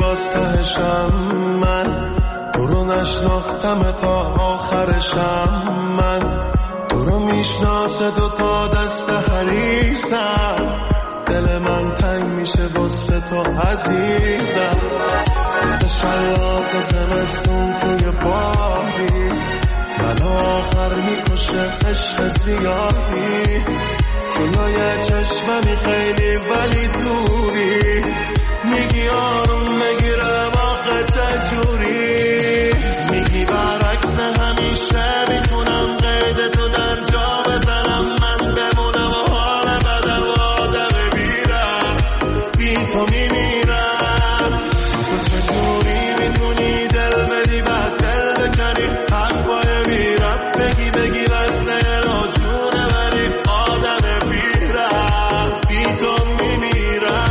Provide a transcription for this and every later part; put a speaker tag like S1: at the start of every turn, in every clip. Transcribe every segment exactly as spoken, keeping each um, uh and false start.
S1: باز تهشم من، تو رو نشناختم تا آخرشم من، تو رو میشناسه دو تا دست حریصم، دل من تنگ میشه واسه تو عزیزم، مثل شلاق زمستون توی باغی، من آخر میکشه عشق زیادی، جلوی چشممی خیلی ولی دوری، میگی آروم میگیرم آخه چجوری، میگی برعکس همیشه میتونم قید تو در جا بزنم، من بمونم و حال بدم آدم بیرم، بی تو میمیرم، تو چجوری میتونی دل بدی بعد دل بکنی، حرفای بیرم بگی بگی وصله راجونه ولی آدم بیرم، بی تو میمیرم.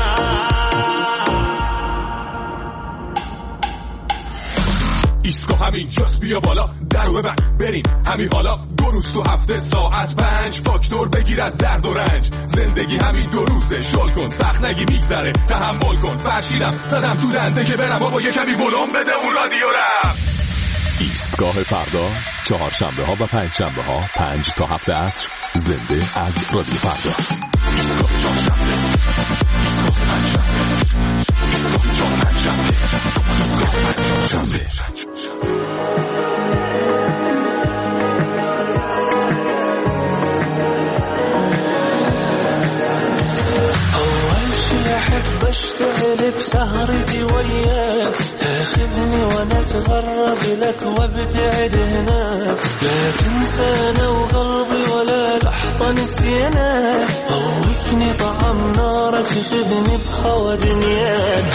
S2: ایسکو همین جاست بیا بالا درو ببن بریم همین حالا، دو روز تو هفته ساعت پنج، فاکتور بگیر از درد و رنج، زندگی همین دو روزه شل کن سخت نگی میگذره تحمل کن، فرشیدم زدم تو دنده که برم بابا یه کمی ولوم بده اون رادیو رم.
S3: ایستگاه فردا چهارشنبه ها و پنج شنبه ها پنج تا هفت عصر زنده از رادیو فردا. ایستگاه چهارشنبه، ایستگاه پنجشنبه، ایستگاه چهارشنبه، ایستگاه پنجشنبه.
S4: أحب أشتغل بسهرتي وياك، تاخذني وأنا أتغرب لك وابتعد هناك، لا تنسانا وقلبي ولا لحظة نسيناك، ضوّكني طعم نارك خذني بهوى دنياك،